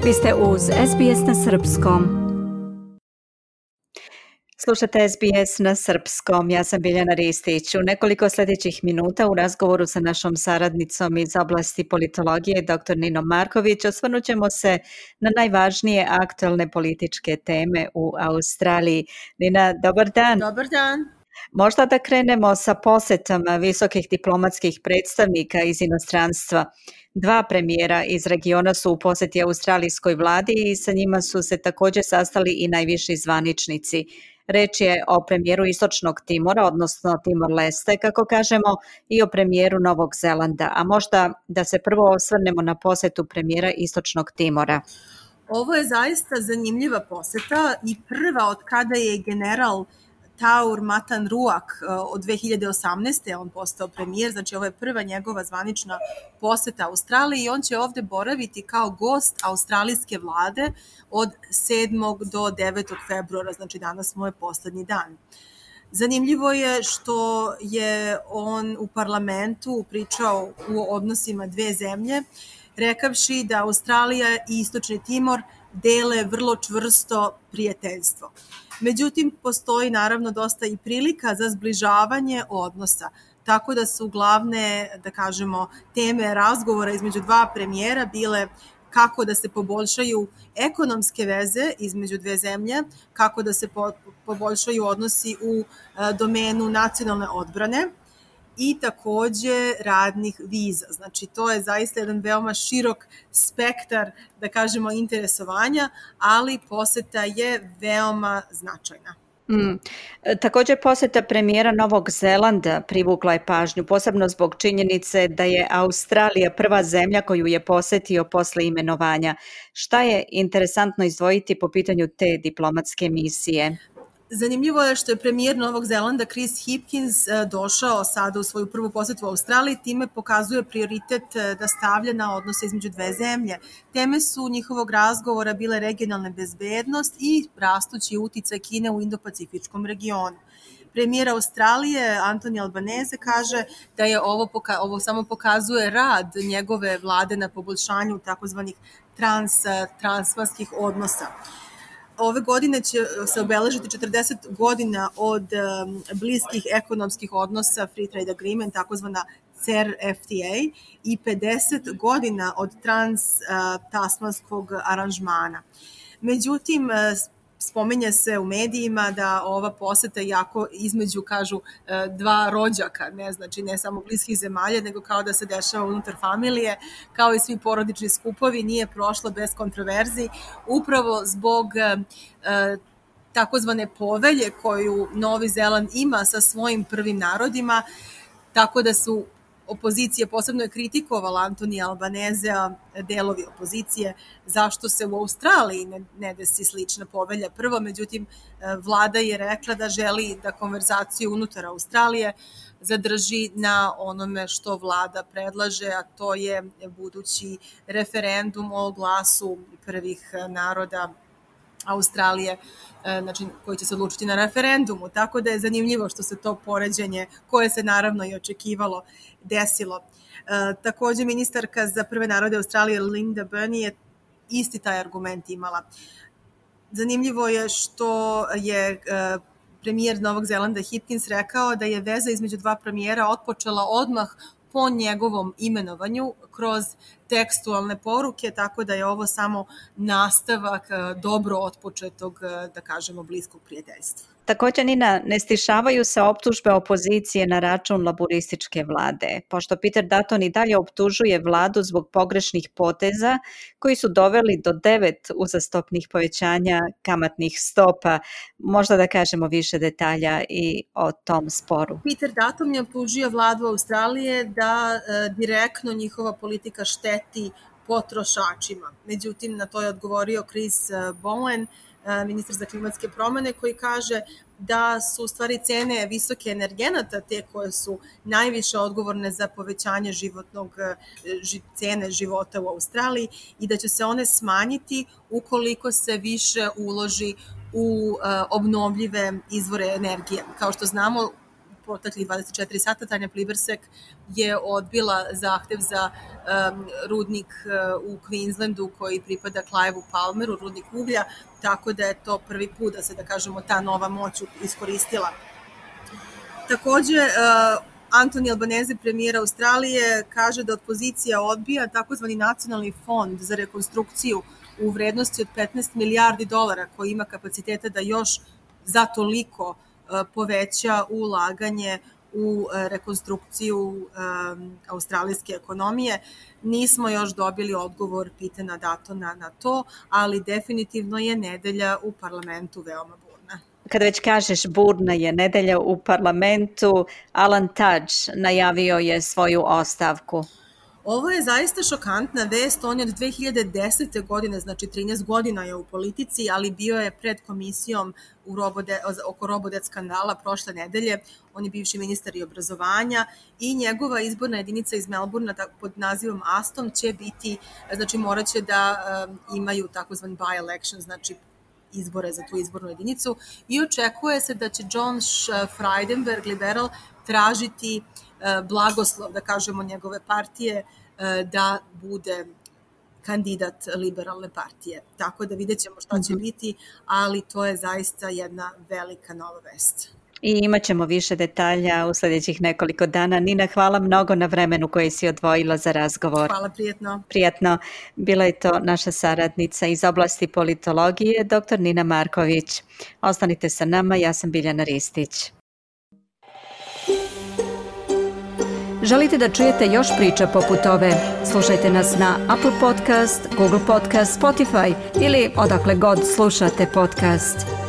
Vi ste uz SBS na srpskom. Slušate SBS na srpskom, ja sam Biljana Ristić. U nekoliko sljedećih minuta u razgovoru sa našom saradnicom iz oblasti politologije, dr. Ninom Marković, osvrnut ćemo se na najvažnije aktualne političke teme u Australiji. Nina, dobar dan. Dobar dan. Možda da krenemo sa posetama visokih diplomatskih predstavnika iz inostranstva. 2 premijera iz regiona su u posjeti australijskoj vladi i sa njima su se također sastali i najviši zvaničnici. Reč je o premijeru Istočnog Timora, odnosno Timor-Leste, kako kažemo, i o premijeru Novog Zelanda. A možda da se prvo osvrnemo na posjetu premijera Istočnog Timora. Ovo je zaista zanimljiva poseta i prva od kada je general Taur Matan Ruak od 2018. on postao premijer, znači ovo je prva njegova zvanična poseta Australiji i on će ovde boraviti kao gost australijske vlade od 7. do 9. februara, znači danas mu je poslednji dan. Zanimljivo je što je on u parlamentu pričao u odnosima dve zemlje, rekavši da Australija i Istočni Timor dele vrlo čvrsto prijateljstvo. Međutim, postoji naravno dosta i prilika za zbližavanje odnosa, tako da su glavne, da kažemo, teme razgovora između dva premijera bile kako da se poboljšaju ekonomske veze između dve zemlje, kako da se poboljšaju odnosi u domenu nacionalne odbrane i takođe radnih viza. Znači, to je zaista jedan veoma širok spektar, da kažemo, interesovanja, ali poseta je veoma značajna. Također posjeta premijera Novog Zelanda privukla je pažnju, posebno zbog činjenice da je Australija prva zemlja koju je posjetio posle imenovanja. Šta je interesantno izdvojiti po pitanju te diplomatske misije? Zanimljivo je što je premijer Novog Zelanda Chris Hipkins došao sada u svoju prvu posetu u Australiji, time pokazuje prioritet da stavlja na odnose između dve zemlje. Teme su njihovog razgovora bile regionalna bezbednost i rastući uticaj Kine u Indo-Pacifičkom regionu. Premijer Australije Anthony Albanese kaže da je ovo samo pokazuje rad njegove vlade na poboljšanju takozvanih transmasskih odnosa. Ove godine će se obeležiti 40 godina od bliskih ekonomskih odnosa Free Trade Agreement, takozvana CER-FTA, i 50 godina od trans-tasmanskog aranžmana. Međutim, spominje se u medijima da ova poseta jako između, kažu, dva rođaka, znači ne samo bliskih zemalja, nego kao da se dešava unutar familije, kao i svi porodični skupovi, nije prošla bez kontroverzi, upravo zbog takozvane povelje koju Novi Zeland ima sa svojim prvim narodima, tako da su opozicija posebno je kritikovala Antonija Albanezea, delovi opozicije, zašto se u Australiji ne desi slična povelja prvo, međutim vlada je rekla da želi da konverzaciju unutar Australije zadrži na onome što vlada predlaže, a to je budući referendum o glasu prvih naroda Australije, znači koji će se odlučiti na referendumu, tako da je zanimljivo što se to poređenje, koje se naravno i očekivalo, desilo. Takođe, ministarka za prve narode Australije Linda Burney je isti taj argument imala. Zanimljivo je što je premijer Novog Zelanda Hipkins rekao da je veza između dva premijera otpočela odmah po njegovom imenovanju kroz tekstualne poruke, tako da je ovo samo nastavak dobro otpočetog, da kažemo, bliskog prijateljstva. Također, Nina, ne stišavaju se optužbe opozicije na račun laburističke vlade, pošto Peter Dutton i dalje optužuje vladu zbog pogrešnih poteza koji su doveli do 9 uzastopnih povećanja kamatnih stopa. Možda da kažemo više detalja i o tom sporu. Peter Dutton je optužio vladu Australije da direktno njihova politika šteti potrošačima. Međutim, na to je odgovorio Chris Bowen, ministar za klimatske promene, koji kaže da su u stvari cene visoke energenata te koje su najviše odgovorne za povećanje cene života u Australiji i da će se one smanjiti ukoliko se više uloži u obnovljive izvore energije. Kao što znamo, proteklih 24 sata. Tanja Plibersek je odbila zahtev za rudnik u Queenslandu koji pripada Cliveu Palmeru, rudnik uglja, tako da je to prvi put da se, da kažemo, ta nova moć iskoristila. Takođe, Anthony Albanese, premijer Australije, kaže da opozicija odbija takozvani nacionalni fond za rekonstrukciju u vrednosti od 15 milijardi dolara koji ima kapaciteta da još za toliko poveća ulaganje u rekonstrukciju australijske ekonomije. Nismo još dobili odgovor Pitena Duttona na to, ali definitivno je nedelja u parlamentu veoma burna. Kada već kažeš burna je nedelja u parlamentu, Alan Tudge najavio je svoju ostavku. Ovo je zaista šokantna vest, on je od 2010. godine, znači 13 godina je u politici, ali bio je pred komisijom oko Robodebt skandala prošle nedelje, on je bivši ministar i obrazovanja i njegova izborna jedinica iz Melbourna pod nazivom Aston će biti, znači morat će da imaju takozvan by-election, znači izbore za tu izbornu jedinicu i očekuje se da će John Frydenberg, liberal, tražiti blagoslov, da kažemo, njegove partije da bude kandidat liberalne partije. Tako da vidjet ćemo šta će biti, ali to je zaista jedna velika nova vest. I imat ćemo više detalja u sljedećih nekoliko dana. Nina, hvala mnogo na vremenu koje si odvojila za razgovor. Hvala, prijatno. Prijatno. Bila je to naša saradnica iz oblasti politologije, dr. Nina Marković. Ostanite sa nama, ja sam Biljana Ristić. Želite da čujete još priča poput ove? Slušajte nas na Apple Podcast, Google Podcast, Spotify ili odakle god slušate podcast.